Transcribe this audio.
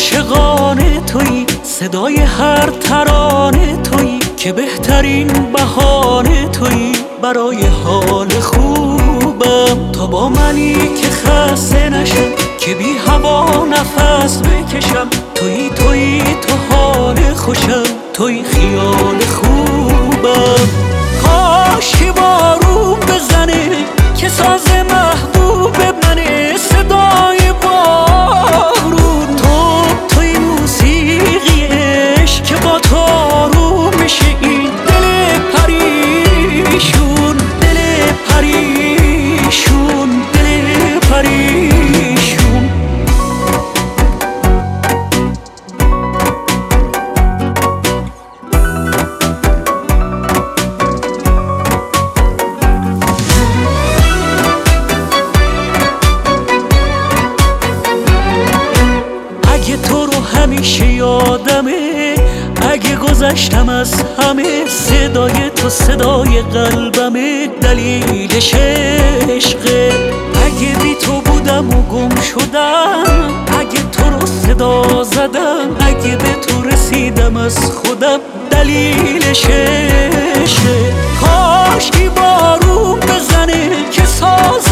عاشقانه تویی، صدای هر ترانه تویی، که بهترین بهانه تویی برای حال خوبم. تا با منی که خسته نشم، که بی هوا نفس بکشم. تویی تو حال خوشم، تویی خیال خوبم. کاش که بارون بزنه که ساز محبوب منه، صدای بارون. توی موسیقی عشق که با تو آروم میشه این دل پریشون، دل پریشون، دل پریشون. اگه تو رو همیشه یادمه، اگه گذشتم از همه، صدای تو صدای قلبمه، دلیلش عشقه. اگه بی تو بودم و گم شدم، اگه تو رو صدا زدم، اگه به تو رسیدم از خودم، دلیلش عشقه. کاش که بارون بزنه که ساز